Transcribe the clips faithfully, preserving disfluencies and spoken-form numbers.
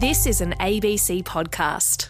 This is an A B C podcast.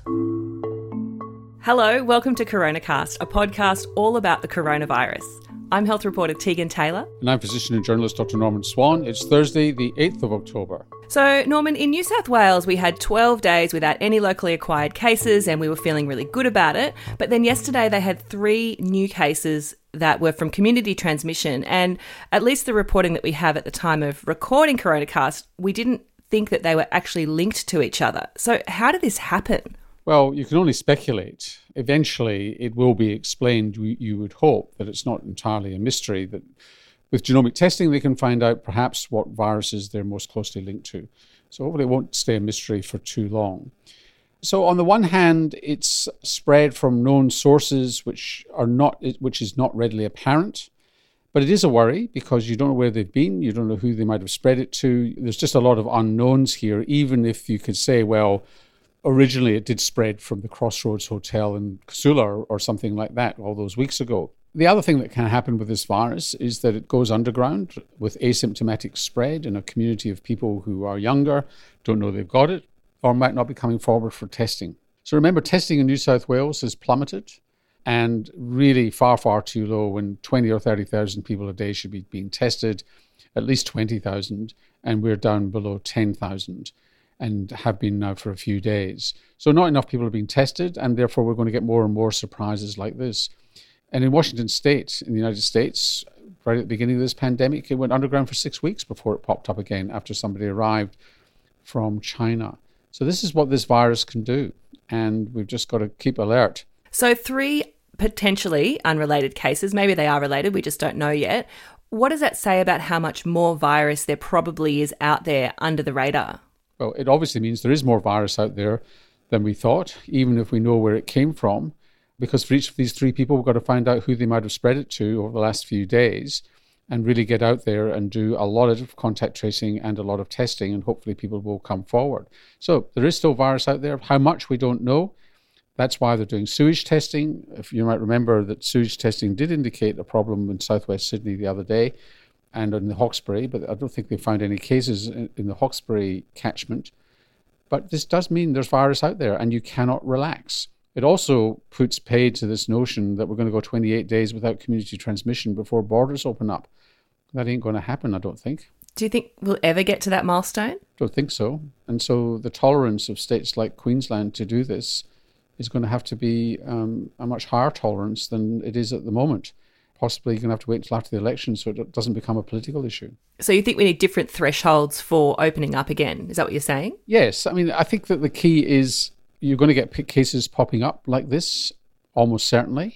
Hello, welcome to CoronaCast, a podcast all about the coronavirus. I'm health reporter Tegan Taylor. And I'm physician and journalist Doctor Norman Swan. It's Thursday, the eighth of October. So, Norman, in New South Wales, we had twelve days without any locally acquired cases and we were feeling really good about it. But then yesterday they had three new cases that were from community transmission. And at least the reporting that we have at the time of recording CoronaCast, we didn't think that they were actually linked to each other. So how did this happen? Well, you can only speculate. Eventually, it will be explained. You would hope that it's not entirely a mystery, that with genomic testing, they can find out perhaps what viruses they're most closely linked to. So hopefully it won't stay a mystery for too long. So on the one hand, it's spread from known sources which are not, which is not readily apparent. But it is a worry because you don't know where they've been. You don't know who they might have spread it to. There's just a lot of unknowns here, even if you could say, well, originally it did spread from the Crossroads Hotel in Casula or, or something like that all those weeks ago. The other thing that can happen with this virus is that it goes underground with asymptomatic spread in a community of people who are younger, don't know they've got it, or might not be coming forward for testing. So remember, testing in New South Wales has plummeted and really far, far too low when twenty or thirty thousand people a day should be being tested, at least twenty thousand, and we're down below ten thousand and have been now for a few days. So not enough people are being tested, and therefore we're going to get more and more surprises like this. And in Washington State, in the United States, right at the beginning of this pandemic, it went underground for six weeks before it popped up again after somebody arrived from China. So this is what this virus can do, and we've just got to keep alert. So three potentially unrelated cases, maybe they are related, we just don't know yet. What does that say about how much more virus there probably is out there under the radar? Well, it obviously means there is more virus out there than we thought, even if we know where it came from, because for each of these three people, we've got to find out who they might have spread it to over the last few days and really get out there and do a lot of contact tracing and a lot of testing, and hopefully people will come forward. So there is still virus out there. How much, we don't know. That's why they're doing sewage testing. If you might remember that sewage testing did indicate a problem in southwest Sydney the other day and in the Hawkesbury, but I don't think they found any cases in, in the Hawkesbury catchment. But this does mean there's virus out there and you cannot relax. It also puts paid to this notion that we're going to go twenty-eight days without community transmission before borders open up. That ain't going to happen, I don't think. Do you think we'll ever get to that milestone? Don't think so. And so the tolerance of states like Queensland to do this is going to have to be um, a much higher tolerance than it is at the moment. Possibly you're going to have to wait until after the election so it doesn't become a political issue. So you think we need different thresholds for opening up again? Is that what you're saying? Yes. I mean, I think that the key is you're going to get cases popping up like this, almost certainly.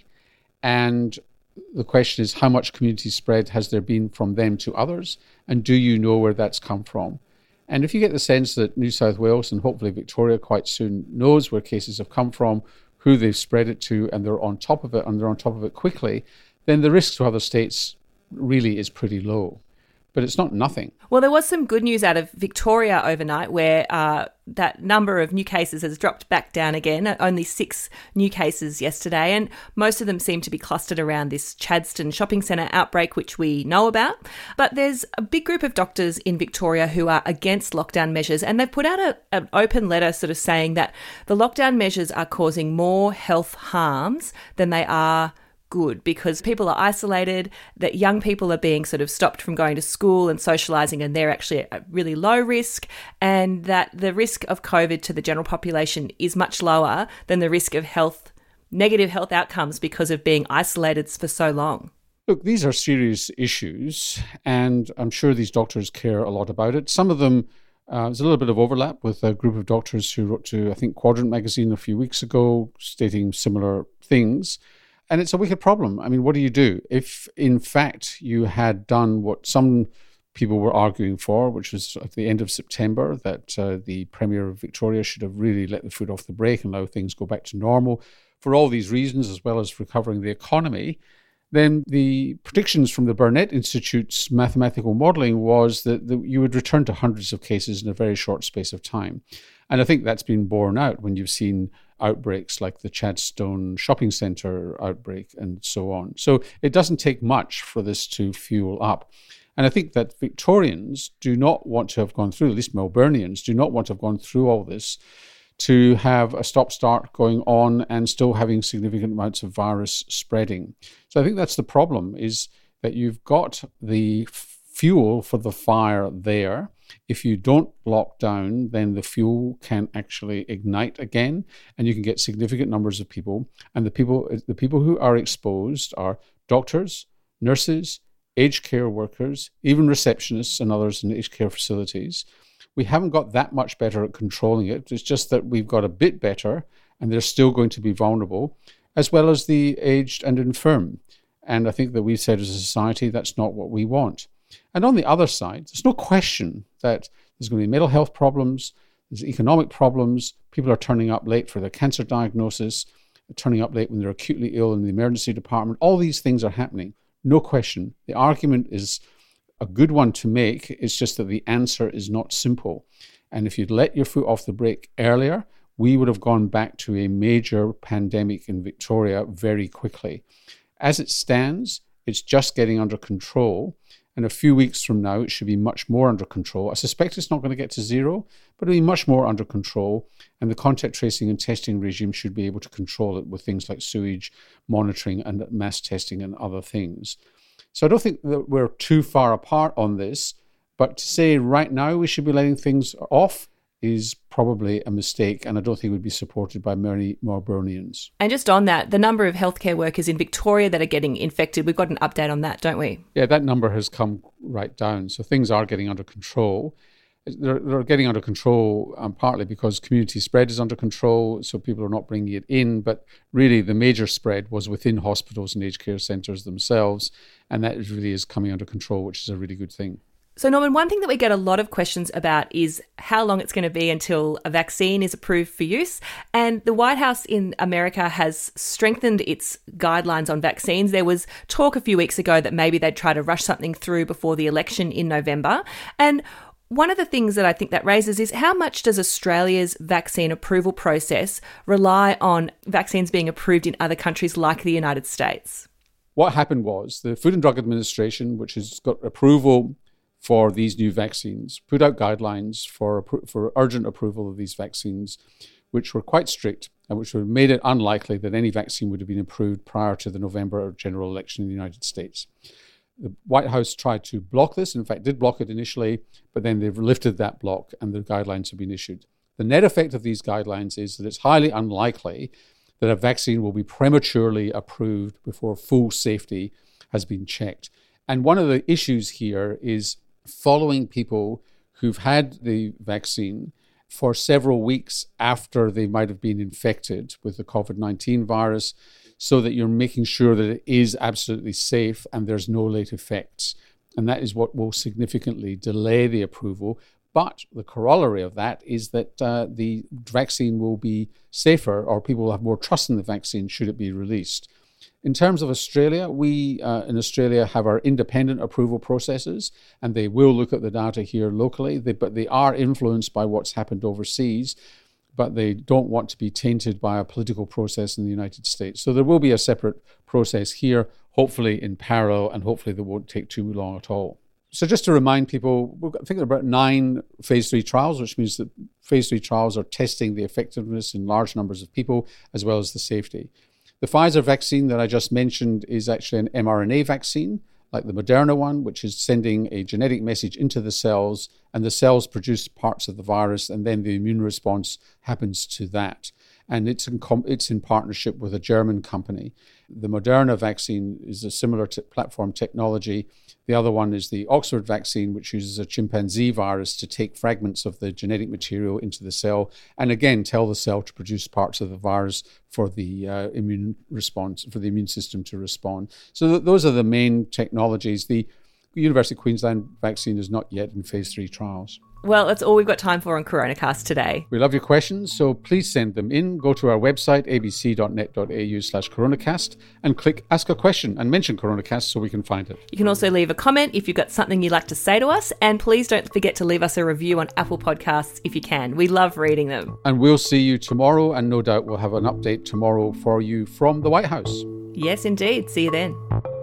And the question is, how much community spread has there been from them to others? And do you know where that's come from? And if you get the sense that New South Wales and hopefully Victoria quite soon knows where cases have come from, who they've spread it to, and they're on top of it, and they're on top of it quickly, then the risk to other states really is pretty low. But it's not nothing. Well, there was some good news out of Victoria overnight where uh, that number of new cases has dropped back down again. Only six new cases yesterday, and most of them seem to be clustered around this Chadstone shopping centre outbreak, which we know about. But there's a big group of doctors in Victoria who are against lockdown measures, and they've put out a, an open letter sort of saying that the lockdown measures are causing more health harms than they are good, because people are isolated, that young people are being sort of stopped from going to school and socialising, and they're actually at really low risk, and that the risk of COVID to the general population is much lower than the risk of health, negative health outcomes because of being isolated for so long. Look, these are serious issues, and I'm sure these doctors care a lot about it. Some of them, uh, there's a little bit of overlap with a group of doctors who wrote to, I think, Quadrant magazine a few weeks ago, stating similar things. And it's a wicked problem. I mean, what do you do? If, in fact, you had done what some people were arguing for, which was at the end of September, that uh, the Premier of Victoria should have really let the foot off the brake and allow things go back to normal for all these reasons, as well as recovering the economy, then the predictions from the Burnet Institute's mathematical modelling was that, that you would return to hundreds of cases in a very short space of time. And I think that's been borne out when you've seen outbreaks like the Chadstone shopping centre outbreak and so on. So it doesn't take much for this to fuel up. And I think that Victorians do not want to have gone through, at least Melburnians, do not want to have gone through all this to have a stop-start going on and still having significant amounts of virus spreading. So I think that's the problem, is that you've got the fuel for the fire there. If you don't lock down, then the fuel can actually ignite again, and you can get significant numbers of people. And the people, the people who are exposed are doctors, nurses, aged care workers, even receptionists and others in aged care facilities. We haven't got that much better at controlling it. It's just that we've got a bit better, and they're still going to be vulnerable, as well as the aged and infirm. And I think that we've said as a society, that's not what we want. And on the other side, there's no question that there's going to be mental health problems, there's economic problems, people are turning up late for their cancer diagnosis, turning up late when they're acutely ill in the emergency department. All these things are happening, no question. The argument is a good one to make. It's just that the answer is not simple. And if you'd let your foot off the brake earlier, we would have gone back to a major pandemic in Victoria very quickly. As it stands, it's just getting under control. And a few weeks from now, it should be much more under control. I suspect it's not going to get to zero, but it'll be much more under control. And the contact tracing and testing regime should be able to control it with things like sewage monitoring and mass testing and other things. So I don't think that we're too far apart on this, but to say right now we should be letting things off is probably a mistake, and I don't think it would be supported by many Melburnians. And just on that, the number of healthcare workers in Victoria that are getting infected, we've got an update on that, don't we? Yeah, that number has come right down. So things are getting under control. They're, they're getting under control um, partly because community spread is under control, so people are not bringing it in. But really, the major spread was within hospitals and aged care centres themselves, and that really is coming under control, which is a really good thing. So, Norman, one thing that we get a lot of questions about is how long it's going to be until a vaccine is approved for use. And the White House in America has strengthened its guidelines on vaccines. There was talk a few weeks ago that maybe they'd try to rush something through before the election in November. And one of the things that I think that raises is how much does Australia's vaccine approval process rely on vaccines being approved in other countries like the United States? What happened was the Food and Drug Administration, which has got approval for these new vaccines, put out guidelines for for urgent approval of these vaccines, which were quite strict and which would have made it unlikely that any vaccine would have been approved prior to the November general election in the United States. The White House tried to block this, in fact did block it initially, but then they've lifted that block and the guidelines have been issued. The net effect of these guidelines is that it's highly unlikely that a vaccine will be prematurely approved before full safety has been checked. And one of the issues here is following people who've had the vaccine for several weeks after they might have been infected with the covid nineteen virus, so that you're making sure that it is absolutely safe and there's no late effects. And that is what will significantly delay the approval. But the corollary of that is that uh, the vaccine will be safer, or people will have more trust in the vaccine should it be released. In terms of Australia, we uh, in Australia have our independent approval processes, and they will look at the data here locally, they, but they are influenced by what's happened overseas, but they don't want to be tainted by a political process in the United States. So there will be a separate process here, hopefully in parallel, and hopefully that won't take too long at all. So just to remind people, I think there are about nine phase three trials, which means that phase three trials are testing the effectiveness in large numbers of people, as well as the safety. The Pfizer vaccine that I just mentioned is actually an mRNA vaccine, like the Moderna one, which is sending a genetic message into the cells, and the cells produce parts of the virus, and then the immune response happens to that. And it's in, com- it's in partnership with a German company. The Moderna vaccine is a similar t- platform technology. The other one is the Oxford vaccine, which uses a chimpanzee virus to take fragments of the genetic material into the cell and again tell the cell to produce parts of the virus for the uh, immune response, for the immune system to respond. So th- those are the main technologies. The University of Queensland vaccine is not yet in phase three trials. Well, that's all we've got time for on Coronacast today. We love your questions, so please send them in. Go to our website, abc.net.au slash coronacast, and click Ask a Question and mention Coronacast so we can find it. You can also leave a comment if you've got something you'd like to say to us, and please don't forget to leave us a review on Apple Podcasts if you can. We love reading them. And we'll see you tomorrow, and no doubt we'll have an update tomorrow for you from the White House. Yes, indeed. See you then.